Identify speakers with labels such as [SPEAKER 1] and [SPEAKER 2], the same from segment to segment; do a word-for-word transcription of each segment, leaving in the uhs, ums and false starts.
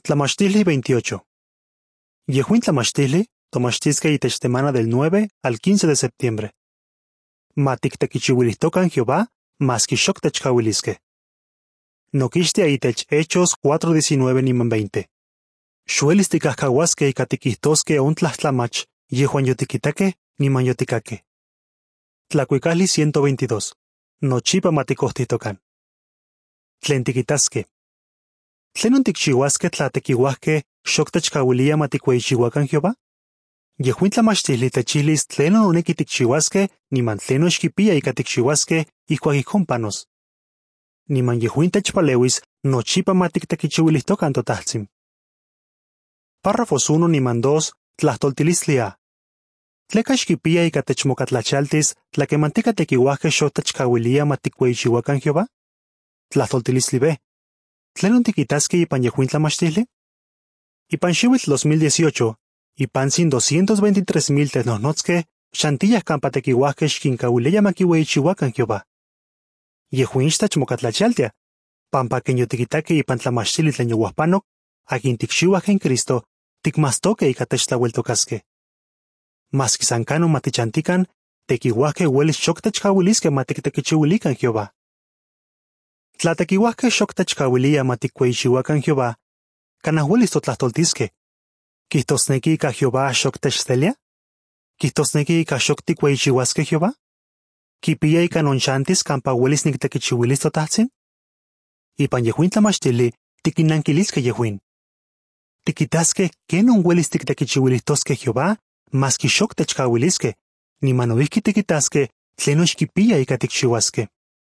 [SPEAKER 1] Tlamachtili veintiocho. Yehuin Tlamachtili, tomachtisque itech semana del nueve al quince de septiembre. Matiktekichiuilistokan Jehová, mas kixok techkahuilisque. Noquixtia itech Hechos cuatro diecinueve niman veinte. Xuelis tikahkahuasque ika tikihtoske ontlahtlamach, yehuan yotikitake, niman yotikake. Tlacuicali ciento veintidós. Nochipa matikohtitokan. Tlen tikitaske. Tlenon tikchihuasque tlatekihuasque xok techkahuilia matikueichihuakan Jehová? Yehuin tlamachtili techilis tlenon oneki tikchihuasque niman tlenon xkipia ika tikchihuasque ijkuak ijkon panos. Niman yehuin techpaleuis nochipa matiktekichiuilihtokan totajtzin. Párrafos uno niman dos tlahtoltilistli A. Tleka xkipia ika techmokatlachaltis tlakemantika tekihuasque xok techkahuilia matikueichihuakan Jehová? Tlahtoltilistli B. ¿Tlenon tikitaske ipan yehuin tlamachtili? Ipan xiuitl dos mil dieciocho, ipan sin doscientos veintitrés mil tenohnotzke, xantillas kampa tekihuasque xkinkauileya makiueichihuakan Jehová. Yehuin xtechmokatlachaltia, pampa ken yotikitake ipan tlamachtili tlen yowahpanok, akin tikxiuasque en Cristo, tikmastoke ika techtlaueltokaske. Maski san kanon matichantikan, tekihuasque uelis xok techkauiliske matiktekichiuilikan Jehová. Tlatekihuasque xok techkahuilia matikueichihuakan Jehová, kanah uelis totlahtoltiske. Kihtosneki ika Jehová xok techselia? Kihtosneki ika xok tikueichihuasque Jehová? Kipia ika nonchantis kampa uelis niktekichiuilis totajtzin? Ipan yehuin tlamachtili tikinnankiliske yehuin. Tikitaske kenon uelis tiktekichiuilistoske Jehová, maski xok techkahuiliske, niman noihki tikitaske tlenon xkipia ika tikchiuaske.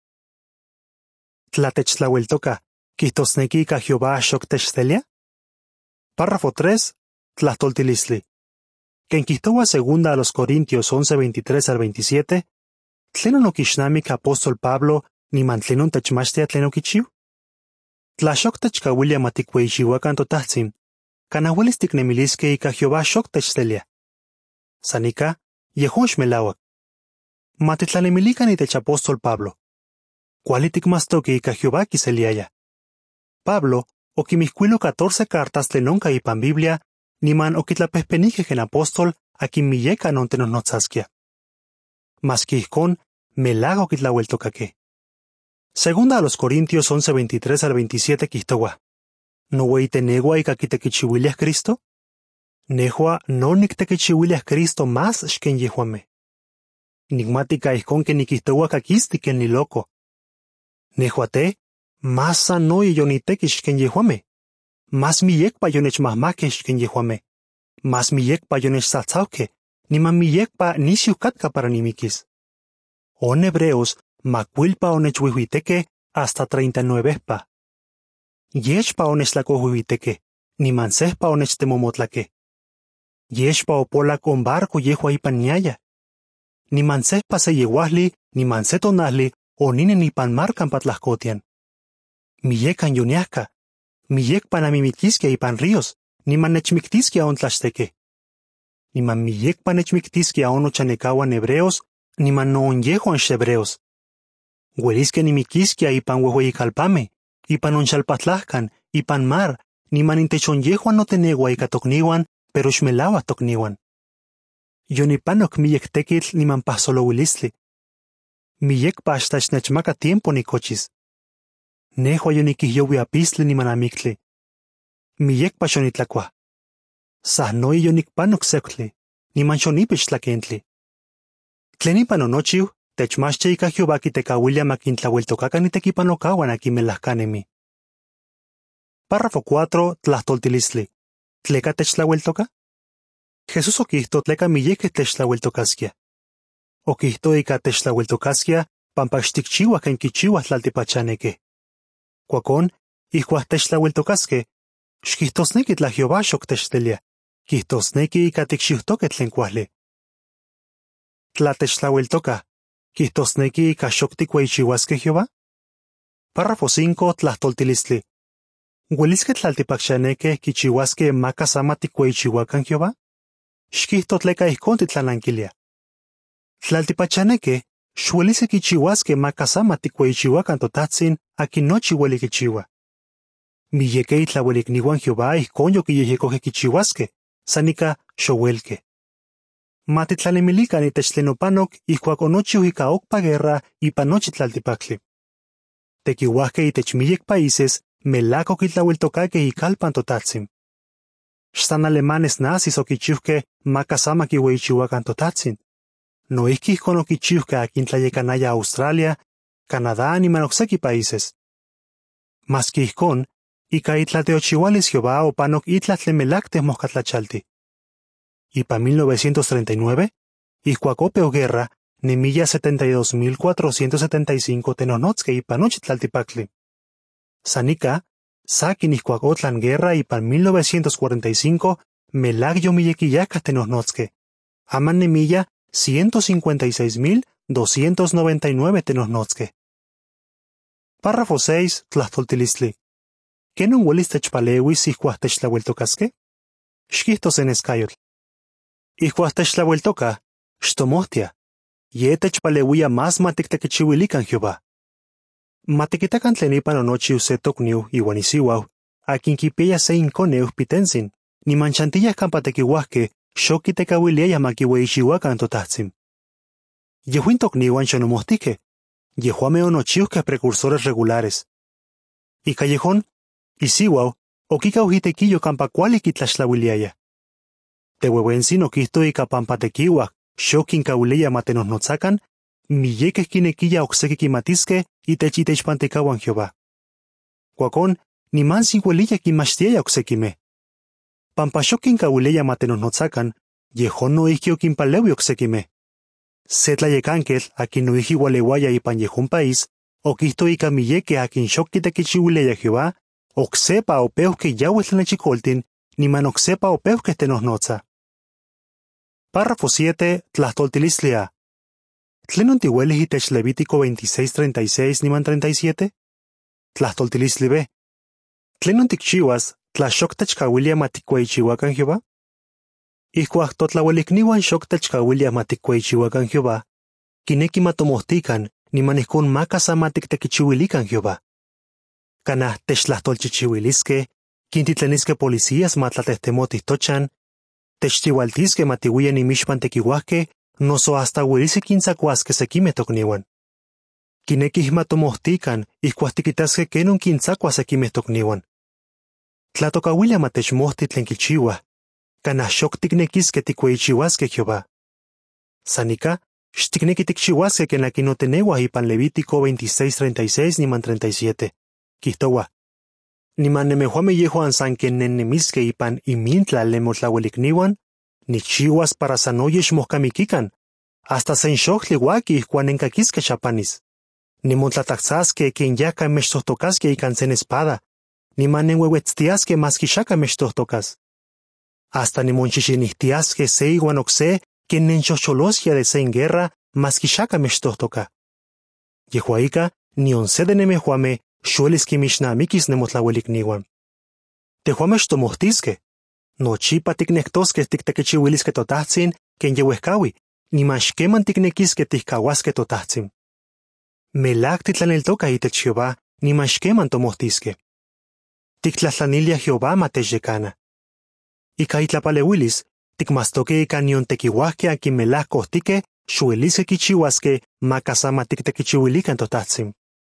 [SPEAKER 1] Tlatechtlaueltoka, kihtosneki ika Jehová xok techselia? Párrafo tres, tlahtoltilistli. Ken kihtowa segunda a los Corintios once veintitrés al veintisiete, tlenon okixnamik apóstol Pablo niman tlenon techmachtia tlen okichiu? Tla xok techkahuilia matikueichihuakan totajtzin, kanah uelis tiknemiliske ika Jehová xok techselia. Sanika, yehon xmelauak. Matitlanemilikan itech apóstol Pablo. Kuali tikmastoki ika Jehová kiseliaya. Pablo okimihkuilo catorce cartas tlen onka ipan Biblia, niman okitlapehpenijkej ken apóstol akin miyeka non tenohnotzaskia. Maski ijkon, melaga okitlaueltokake. Segunda a los Corintios once veintitrés al veintisiete kihtowa. ¿Nowei tenegua ika kitekichiuilias Cristo? Nehua no niktekichiuilias Cristo más xken yehuanme. Nikmatika ijkon ken nikihtowa kakisti ken niloko. Nehuate, más sano y yonitekix ken yehuame. Más miyekpa yonechmahmakex ken yehuame. Más miyekpa yonechsatzauke, niman miyekpa nisiukatka para nimikis. On hebreos, macuilpa onechwihuiteke hasta treinta y nuevespa. Yechpa onechtlacohuiteke, niman sehpa onechtemomotlake. Yechpa opolak on barco yehua ipan niaya. Niman sehpa se yehuahli, niman se tonahli, oninen ipan mar kampa tlahkotian. Miyekan yoniahka, miyekpa namimiktiskia ipan ríos, niman nechmiktiskia on tlaxteke. Niman miyekpa nechmiktiskia on ochanekawan hebreos, niman no on yehuan xhebreos. Uelisque nimikiskia ipan uehueyikalpame, ipan on xalpatlahkan, ipan mar, niman intech on yehuan no tenegua ika tokniwan, pero xmelawa tokniwan. Yonipanok miyek tekitl niman pahsolouilistli. Miyekpa hasta xnechmaka tiempo nikochis. Nehua yonikihyowi apistli niman amiktli. Miyekpa xonitlakua. Sahnoi yonikpanok sektli, niman xonipich tlakentli. Tlen ipan onochiu, techmachtia ika Jehová kitekauilia makintlaueltokakan itekipanokawan akin melahkanemi. Párrafo cuatro, tlahtoltilistli. Tleka techtlaueltoka? Jesús okihto tleka miyekej techtlaueltokaskia. Okihto ika techtlaueltokaskia pampa xtikchiua ken kichiuah tlaltipachanekej. Kuakon, ijkuak techtlaueltokaskej, xkihtosneki tla Jehová xok techselia, kihtosneki ika tikxiuhtokej tlen kuajli. Tla techtlaueltoka, kihtosneki ika xok tikueichiuaskej Jehová? Párrafo cinco, tlahtoltilistli. ¿Ueliskej tlaltipachanekej kichiuaskej maka sama tikueichiuakan Jehová? Xkihto tleka ijkon titlanankilia. Tlaltipachanekej xuelisej kichiuaskej maka sama tikueichiuakan totajtzin akin nochi ueli kichiua. miyeke itlauelikniuan Jehová ijkon yokiyeyekoje kichiuaskej, san ika xouelkej. Matitlanemilikan itech tlen opanok ijkuak onochiu ika okpa guerra ipan nochi tlaltipaktli. Tekiuajkej itech miyek países melak okitlaueltokakej ikalpan Totajtsin. Xsan alemanes nazis okichiujkej makasama kiueyichiuakan Totajtsin. Noijki ijkon okichiujkej akin tlayekanaya Australia, Canadá niman okseki países. Maski ijkon, ika itlateochiualis Jehová opanok itlah tlen melak temojkatlachalti. Ipan mil novecientos treinta y nueve, ijkuak opeu guerra, nemilla setenta y dos mil cuatrocientos setenta y cinco tenonotzkej ipan nochi tlaltipaktli. San ika, sakin ijkuak otlan guerra ipan mil novecientos cuarenta y cinco, melak yomiyekiyakaj tenonotzkej. Aman nemilla ciento cincuenta y seis mil doscientos noventa y nueve tenonotzkej. Párrafo seis, tlahtoltilistli. ¿Kenon uelis techpaleuis ijkuak techtlaueltokaskej? Xkijtos en eskayotl. Ijkuak techtlaueltokaj, xtomohtia. Ye techpaleuia más matiktekichiuilikan Jehová. Matikitakan tlen ipan onochiu se tokniu iuan isiuau, akin kipiaya se inkoneu pitensin, niman chantiyaj kampa tekiuajkej xokitekauiliaya makiueyichiuakan Totajtsin. Yehuin tokniuan xonomohtijkej, yehuamej onochiujkej precursores regulares. Ika yejón, isiuau okikau itekiyo kampa kuali kitlaxtlauiliaya. Teueuentsin okijto ika pampa tekiuaj xokinkauilia matenohnotzakan, miyekej kinekiya okseki kimatiskej itech itechpantikauan Jehová. Kuakon, nimansin ueliya kinmachtiaya oksekimej. Pampa xokinkauilia matenohnotzakan, yejón noijki okinpaleui oksekimej. Se tlayekanketl akin noijki ualeuaya ipan yejón país, okijto ika miyekej akin xokitekichiuilia Jehová, oksepa opeuhkej yaueh tlanechikoltin, niman oksepa opeuhkej tenohnotza. Párrafo siete, tlahtoltilistli A. ¿Tlenon tiuelih itech Levítico veintiséis treinta y seis niman treinta y siete? Tlahtoltilistli B. ¿Tlenon tikchiuas tla xok techkauilia matikueyichiuakan Jehová? Ijkuak totlauelikniuan xok techkauilia matikueyichiuakan Jehová, kineki matomohtikan niman ijkon makasa matiktekichiuilikan Jehová. Kanah techtlahtolchichiuiliskej, kintitlaniskej policías matlatehtemotih tochan, techtiualtiskej matiuian imixpan tekiuajkej, noso hasta ueliskej kintzakuaskej sekimej tokniuan. Kinekih matomohtikan ijkuak tikitaskej kenon kintzakuas sekimej tokniuan. Tlatokauilia matechmohti tlen kichiuaj, kanah xok tiknekiskej tikueyichiuaskej Jehová. San ika, xtikneki tikchiuaskej ken akin oteneuaj ipan Levítico veintiséis treinta y seis niman treinta y siete. Kijtoua, niman nemejuamej yehuan san ken nennemiskej ipan imintlal nemotlauelikniuan, nikchiuas para san oye xmojkamikikan, hasta sen xoktli uaki ijkuak nenkakiskej xapanis. Nimontlataksaskej ken yaka mechtohtokaskej ikan sen espada, niman nenueuetztiaskej maski xaka mechtohtokas. Hasta nimonchixinihtiaskej se iuan okse ken nenchocholoskej de sen guerra maski xaka mechtohtoka. Yehua ika, nion se de nemejuamej xuelis kimixnamikis nemotlauelikniuan. Tejuamej xtomohtiskej, nochipa tiknektoskej tiktekichiuiliskej Totajtsin ken yeuejkaui, niman xkeman tiknekiskej tihkauaskej Totajtsin. Melak titlaneltokaj itech Jehová, niman xkeman tomohtiskej. Tiktlahtlanilia Jehová matechyekana. Ika itlapaleuilis, tikmastokej ika nion tekiuajkej akin melak kohtikej xueliskej kichiuaskej makasama tiktekichiuilikan Totajtsin.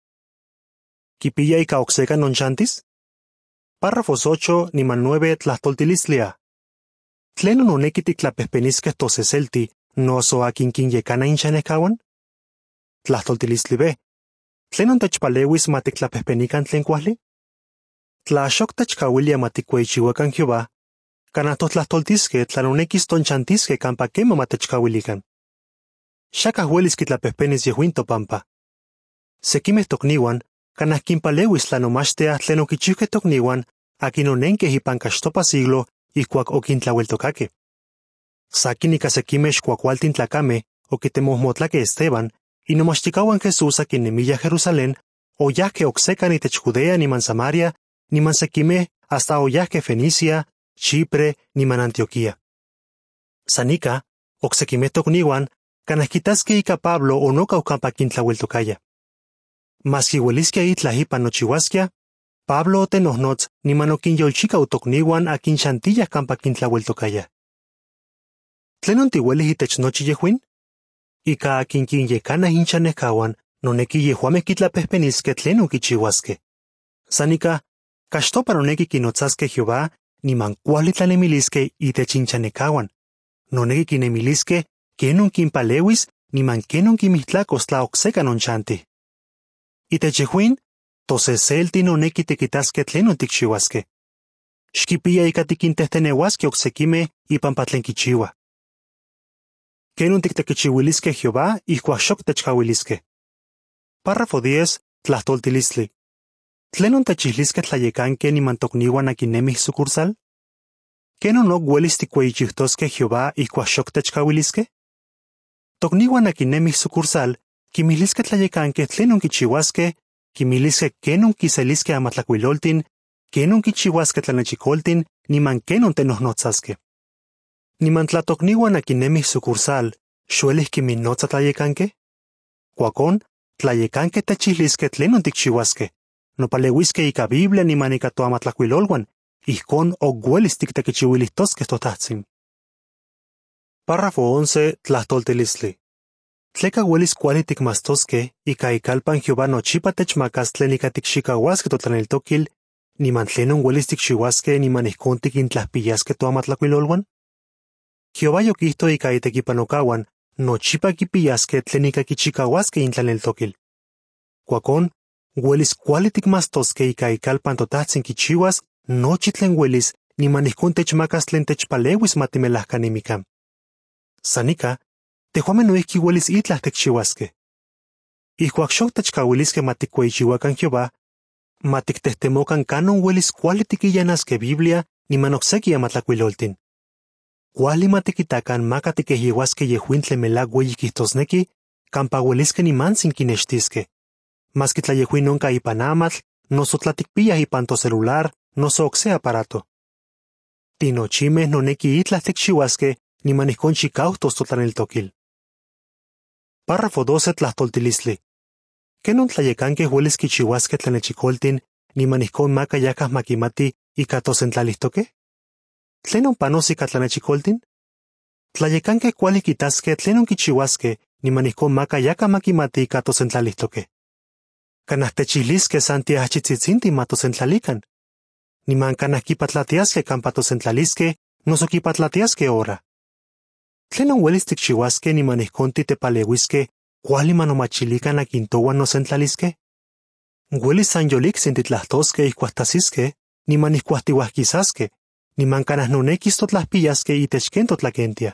[SPEAKER 1] ¿Kipiya ika okseka nonchantis? Párrafos ocho niman nueve tlahtoltilistli A. ¿Tlenon oneki titlapehpeniskej toseselti noso akin kinyekana inchanejkawan? Tlahtoltilistli B. ¿Tlenon techpaleuis matitlapehpenikan tlen kuajli? Tla xok techkauilia matikueyichiuakan Jehová, kanah totlahtoltiskej tlan onekis tonchantiskej kampa kema matechkauilikan. Xakaj uelis kitlapehpenis yehuin topampa. Sekimej tokniuan kanah kinpaleuis tlanomachtiaj tlen okichiujkej tokniuan akin onenkej ipan kaxtopa siglo ijkuak okintlaueltokakej. Sakin ika sekimej xkuakualtin tlakamej okitemohmotlakej Esteban, inomachtikawan Jesús akin nemiya Jerusalén, oyajkej oksekan itech Judea niman Samaria, niman sekimej hasta oyajkej Fenicia, Chipre niman Antioquía. San ika, oksekimej tokniuan kanah kitaskej ika Pablo onokau kampa kintlaueltokaya. Maski ueliskia itlah ipan nochiuaskia, Pablo otenohnotz niman okinyolchika utokniuan akin xantiyaj kampa kintlaueltokaya. ¿Tlenon tiuelih itech nochi yehuin? Ika akin kinyekanaj inchanejkauan noneki yehuamej kitlapejpeniskej tlenon kichiuaskej. San ika, kaxtopa noneki kinotzaskej Jehová niman kuali tlanemiliskej itech inchanejkauan. Noneki kinemiliskej kenon kinpaleuis niman kenon kimijtlakos tla okseka nonchantij. Itech yehuin, toseselti noneki tikitaskej tlenon tikchiuaskej. Xkipia ika tikintejteneuaskej oksekimej ipampa tlen kichiua. Kenon tiktekichiuiliskej Jehová ijkuak xok techkauiliskej. Párrafo diez, tlahtoltilistli. ¿Tlenon techihliskej tlayekankej niman tokniuan akin nemij sucursal? ¿Kenon ok uelis tikueyichijtoskej Jehová ijkuak xok techkauiliskej? Tokniuan akin nemij sucursal kimihliskej tlayekankej tlenon kichiuaskej, kimihliskej kenon kiseliskej amatlakuiloltin, kenon kichiuaskej tlanechikoltin, niman kenon tenohnotzaskej. Niman tla tokniuan akin nemij sucursal xuelih kiminnotza tlayekankej? Kuakon, tlayekankej techihliskej tlenon tikchiuaskej, nopaleuiskej ika Biblia niman ika toamatlakuiloluan, ijkon ok uelis tiktekichiuilihtoskej totajtzin. Párrafo once, tlahtoltilistli. Tleka uelis kuali tikmastoskej ika ikalpan Jehová nochipa techmakas tlen ika tikxikauaskej totlaneltokil, niman tlenon uelis tikchiuaskej niman ijkon tikintlajpiyaskej toamatlakuiloluan? Jehová yokijto ika itekipanokawan nochipa kipiyaskej tlen ika kichikauaskej intlaneltokil. Kuakon, uelis kuali tikmastoskej ika ikalpan totajtzin kichiuas nochi tlen uelis niman ijkon techmakas tlen techpaleuis matimelajkanimikan. San ika, tehuamej noijki uelis itlaj tikchiuaskej. Ijkuak xok techkauiliskej matikueyichiuakan Jehová, matiktejtemokan kanon uelis kuali tikiyanaskej Biblia niman okseki amatlakuiloltin. Kuali matikitakan maka tikejiuaskej yehuin tlen melak ueyi kihtosneki, kampa ueliskej nimantsin kinextiskej. Maski tla yehuin onka ipan amatl, noso tla tikpiyaj ipan tocelular, noso okse aparato. Tinochimej noneki itlaj tikchiuaskej niman ijkon chikautos totlaneltokil. Párrafo doce, tlahtoltilistli. Kenon tlayekankej uelis kichiuaskej tlanechikoltin niman ijkon maka yakaj makimati ika tosentlalistokej? ¿Tlenon panos ika tlanechikoltin? Tlayekankej kuali kitaskej tlenon kichiuaskej niman ijkon maka yakaj makimati ika tosentlalistokej. Kanaj techihliskej san tiajchitzitzintin matosentlalikan. Niman kanaj kipatlatiaskej kampa tosentlaliskej, noso kipatlatiaskej ora. ¿Tlenon uelis tikchiuaskej niman ijkon titepaleuiskej kuali manomachilikan akin touan nosentlaliskej? Uelis san yoliksin titlahtoskej ijkuak tasiskej, niman ijkuak tiuajkisaskej, niman kanaj nonekis totlajpiyaskej itech ken totlakentia.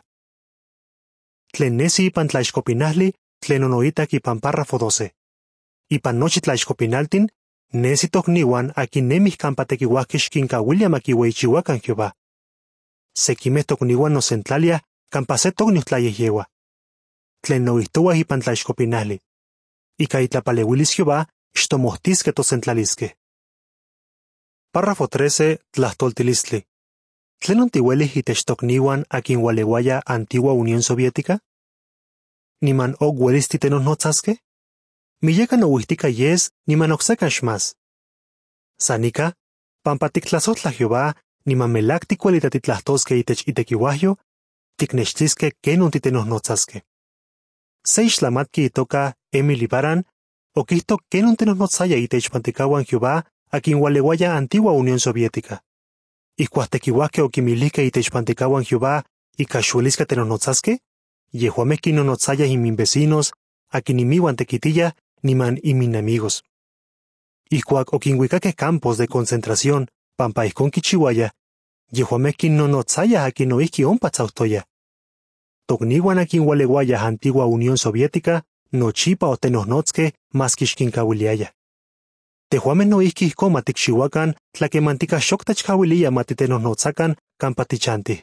[SPEAKER 1] Tlen nesi ipan tlaixkopinajli, tlen onoitak ipan párrafo doce. Ipan nochi tlaixkopinaltin, nesi tokniuan akin nemij kampa tekiuajkej xkinkauilia makiueyichiuakan Jehová. Sekimej tokniuan nosentlalia kampa se tokniuj tlayehyeua. Tlen noijtouaj ipan tlaixkopinajli. Ika itlapaleuilis Jehová xtomohtiskej tosentlaliskej. Párrafo trece, tlahtoltilistli. ¿Tlenon tiuelih itech tokniuan akin ualeuaya antigua Unión Soviética? Niman ok uelis titenohnotzaskej? Miyekan ouijtika yes niman okseka xmas. San ika, pampa tiktlasojtla Jehová niman melak tikuelita titlahtoskej itech itekiuajyo, tiknextiskej kenon titenohnotzaskej. Se ixtlamatki itoka Emily Baran okijto kenon tenohnotzaya itech pantikawan Jehová akin ualeuaya antigua Unión Soviética. Ijkuak tekiuajkej okimilihkej itech pantikawan Jehová ika xueliskej tenohnotzaskej, yehuamej kinnonotzayaj inminvecinos, akin inmiuan tekitiyaj niman inminamigos. Ijkuak okinhuikakej campos de concentración pampa ijkon kichiuayaj, yehuamej kinnonotzayaj akin noijki ompa tzauhtoyaj. Tokniuan akin ualeuayaj antigua Unión Soviética nochipa otenohnotskej maski xkinkauiliayaj. Tehuamej noijki ijkon matikxiuakan tlakemantika xok techkauilia matitenohnotzakan kampa tichantij.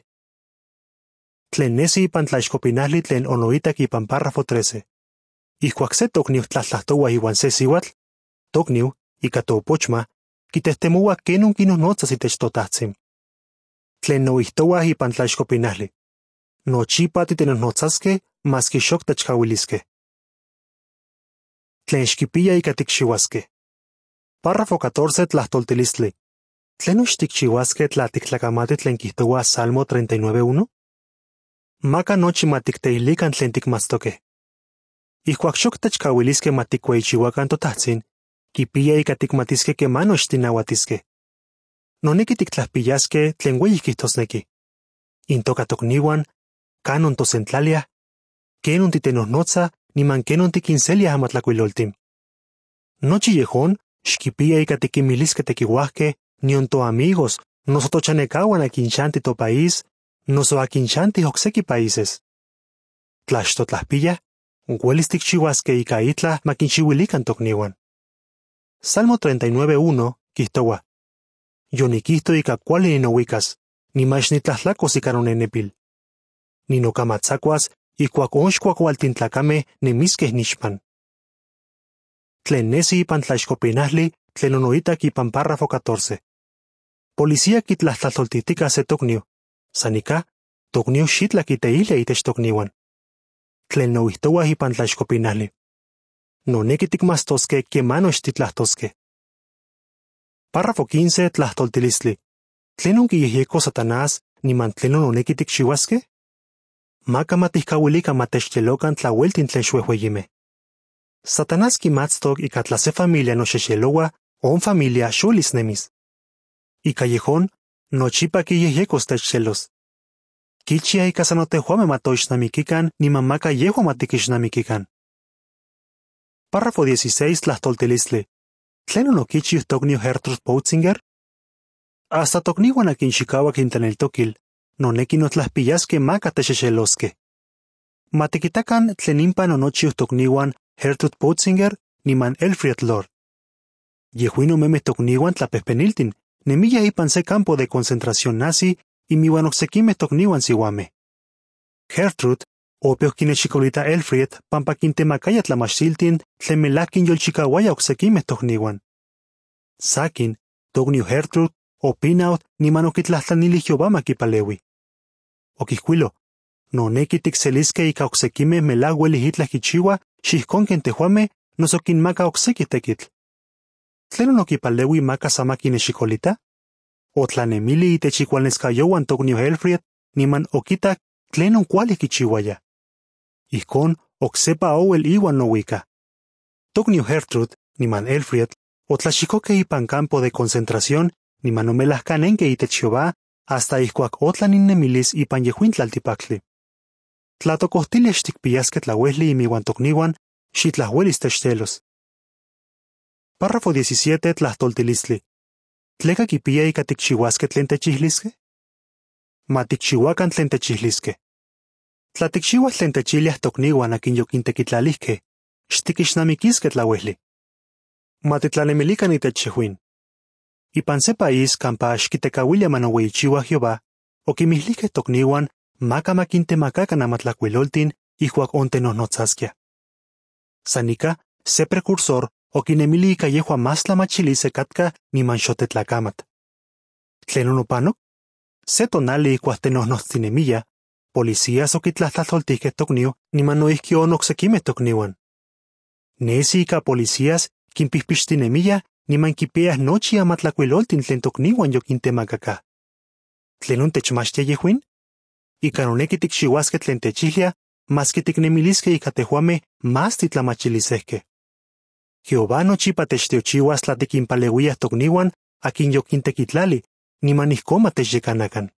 [SPEAKER 1] Tlen nesi ipan tlaixkopinajli tlen onoitak ipan párrafo trece. Ijkuak se tokniu tlatlajtoua iuan se siuatl, tokniu ika toopochma kitejtemoua kenon kinnonotzas itech totajtzin. Tlen noijtouaj ipan tlaixkopinajli. Nochipa titenohnotzaskej maski xok techkauiliskej. Tlen xkipiya ika tikxiuaskej. Párrafo catorce tlahtoltilistli. ¿Tlen xtikchiuaskej tla tiktlakamati tlen kijtoua Salmo treinta y nueve uno? Maka nochi ma tikteilikan tlen tikmatstokej. Ijkuak xok techkauiliskej ma tikueyichiuakan totajtsin, kipia ika tikmatiskej kemano xtinauatiskej. Noneki tiktlajpiyaskej tlen ueyi kijtosneki. Intoka tokniuan, kanon tosentlaliaj, kenon titenohnotsa niman kenon tikinseliaj amatlakuiloltim. Nochi yejón xkipia ika tikimiliskej tekiuajkej nion toamigos noso tochanekauan akin xanti topaís noso akin xanti okseki países. Tla xtotlajpiyaj, uelis tikchiuaskej ika itlah makinxiuilikan tokniuan. Salmo treinta y nueve uno kijtoua: Yonikijto ika kuali ninouikas, nimax nitlatlakos ika nonenepil. Ninokamatsakuas ijkuak onxkuakualtin tlakamej nemiskej nixpan. Tlen nesi ipan tlaixkopinajli tlen onoitak ipan párrafo catorce. Policía kitlahtlahtoltihtika se tokniu, san ika, tokniu xitla kiteilia itech tokniuan. Tlen noijtouaj ipan tlaixkopinajli. Noneki tikmastoskej kemano xtitlahtoskej. Párrafo quince tlahtoltilistli. ¿Tlenon kiyejyeko Satanás niman tlenon noneki tikchiuaskej? Maka matihkauilikan matechyelokan tlaueltin tlen xuejueyimej. Satanás kimatstok ika tla se familia noxexeloua on familia xolis nemis. Ika yejón, nochipa kiyejyekos techxelos. Kichia ika san otejuamej matoixnamikikan niman maka yehuan matikixnamikikan. Párrafo dieciséis tlahtoltilistli. ¿Tlenon okichiu tokniu Gertrud Potzinger? Hasta tokniuan akin xikauak intlaneltokil, noneki notlajpiyaskej maka texexeloskej. Matikitakan tlen impan onochiu tokniuan Gertrud Potzinger niman Elfried Lord. Yehuin omemej tokniuan tlapejpeniltin, nemiyaj ipan se campo de concentración nazi inmiuan oksekimej tokniuan siuamej. Gertrud opeu kinexikolita Elfried pampa kintemakaya tlamachtiltin tlen melaj kinyolchikauaya oksekimej tokniuan. Sakin, tokniu Gertrud opinaut niman okitlajtlanilij Jehová makipaleui. Okijkuilo: noneki tikseliskej ika oksekimej melaj uelij itlaj kichiua xijkon ken tejuamej noso kinmaka okseki tekitl. ¿Tlenon okipaleui maka sama kinexikolita? Otlanemili itech ikualneskayouan tokniu Elfried niman okitak tlenon kuali kichiuaya. Ijkon oksepa ouel iuan nouika. Tokniu Gertrud niman Elfried otlaxikokej ipan campo de concentración niman omelajkanenkej itech Jehová hasta ijkuak otlaninnemilis ipan yehuin tlaltipaktli. Tla tokohtilia xtikpiyaskej tlauejli inmiuan tokniuan, xitlahuelis techxelos. Párrafo diecisiete tlahtoltilistli. ¿Tleka kipia ika tikchiuaskej tlen techijliskej? Ma tikchiuakan tlen techijliskej. Tla tikchiuas tlen techiliaj tokniuan akin yokintekitlalijkej, xtikixnamikiskej tlauejli. Ma titlanemilikan itech yehuin. Ipan se país kampa xkitekauilia manoueyichiua Jehová, okimijlijkej tokniuan maka makintemakakan amatlakuiloltin ijkuak ontenohnotzaskia. San ika, se precursor okinemili ika yehua mas tlamachilise katka niman xotetlakamat. ¿Tlenon opanok? Se tonali ijkuak tenohnotztinemia, policías okitlahtlahtoltihkej tokniu niman noijki onoksekimej tokniuan. Nesi ika policías kinpijpixtinemia niman kipiaj nochi amatlakuiloltin tlen tokniuan yokintemakaka. ¿Tlenon techmachtia yehuin? Ika noneki tikxiuaskej tlen techijlia, maski tiknemiliskej ika tejuamej mas titlamachilisekej. Jehová nochipa techtiochiuas tla tikinpaleuiaj tokniuan akin yokintekitlali, niman ijkon matechyekanakan.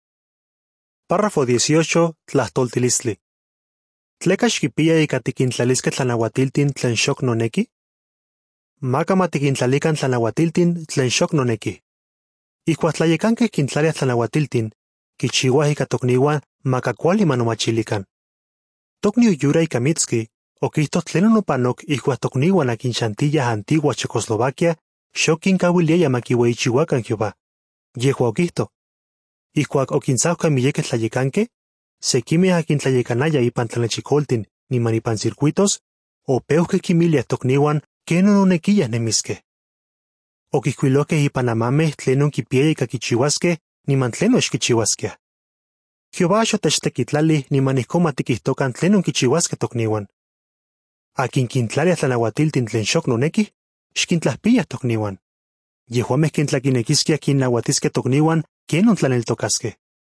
[SPEAKER 1] Párrafo dieciocho tlahtoltilistli. ¿Tleka xkipia ika tikintlaliskej tlanauatiltin tlen xok noneki? Maka matikintlalikan tlanauatiltin tlen xok noneki. Ijkuak tlayekankej kintlaliaj tlanauatiltin, kichiuaj ika tokniuan maka kuali manomachilikan. Tokniu Yura Ikamitski okijto tlenon opanok ijkuak tokniuan akin xantiyaj antigua Checoslovaquia xok kinkauiliaya makiueyichiuakan Jehová. Yehua okijto: ijkuak okintzauhka miyekej tlayekankej, sekimej akin tlayekanaya ipan tlanechikoltin niman ipan circuitos, opeuhkej kimiliaj tokniuan kenon onekiyaj nemiskej. Okijkuilokej ipan amamej tlenon kipiaya ika kichiuaskej niman tlenon xkichiuaskiaj. Jehová xotechtekitlalij niman ijkon matikijtokan tlenon kichiuaskej tokniuan. Akin kintlaliaj tlanauatiltin tlen xok nonekij, xquintlaspiyas tocniuan. Yehuameh quintlaquinequisquia quinnahuatisque tocniuan quienon tlaneltocasque.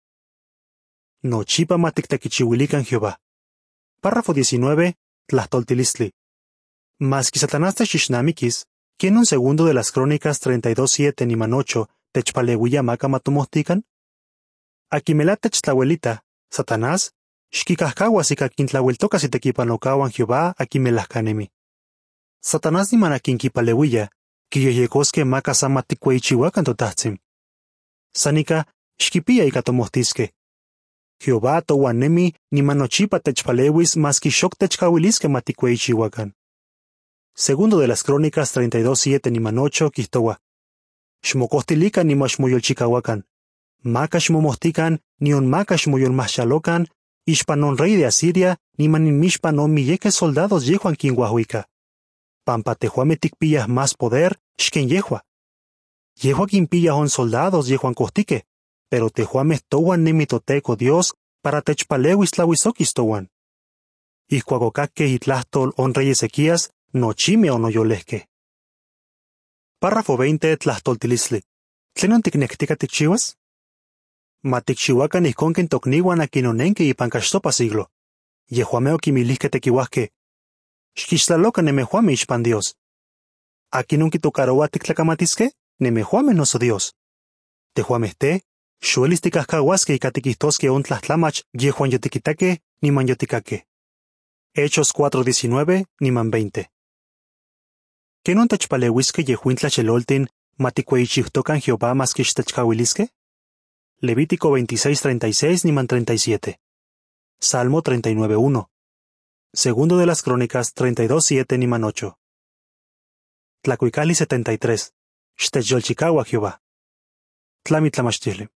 [SPEAKER 1] Nochipa matictequichiuilican Jehová. Párrafo diecinueve, tlahtoltilistli. Mas que Satanás techixnamiquis, quienon segundo de las Crónicas treinta y dos siete niman ocho techpaleuia maca matomohtican? Aquimelat techtlauelita, Satanás, xquicahcahuas ica quintlaueltocas itequipanocahuan Jehová aquimelahcanemi. Satanás niman aquinquipaleuia, quiyeyecosque maca san maticueichihuacan totahtzin. Sanica, xquipia ica tomohtisque. Jehová touanemi niman nochipa techpaleuis mas quixoc techcahuilisque maticueichihuacan. Segundo de las Crónicas treinta y dos siete niman ocho quihtoua. Xmocohtilican niman xmoyolchicahuacan. Maca xmomohtican nion maca xmoyolmahxalocan, ixpanon rey de Asiria niman inmixpanon milleques soldados yehuan quinhuahuica. Pampa tehuame ticpiyas más poder xquen yehua. Yehua quinpiyas on soldados yehuan kohtique, pero tehuame touan nemi toteco Dios para techpaleuis tlahuisoquis touan. Ihcuacocaque itlahtol on rey Ezequías, nochime o noyolesque. Párrafo veinte tlahtoltilistli. ¿Tlenon ticnectica ticchiuas? Maticchihuacan ihconquen tocniuan aquinonenque ipan caxtopa siglo. Yehuame oquimilisque tequihuasque. Xquixtlaloca nemehuame ixpan Dios. Aquinon quitocaroa tictlacamatisque, nemehuame noso Dios. Tehuameste, xuelis ticahcahuasque ica tiquistosque on tlahtlamach yehuan yotiquitaque niman yoticaque. Hechos cuatro diecinueve niman veinte. ¿Quenon techpaleuisque yehuin tlacheloltin maticueichihtocan Jehová mas quixtechcahuilisque? Levítico veintiséis treinta y seis niman treinta y siete. Salmo treinta y nueve uno. Segundo de las Crónicas treinta y dos siete niman ocho. Tlacuicali setenta y tres. Xtechyolchicaua Jehová. Tlamitlamachtihle.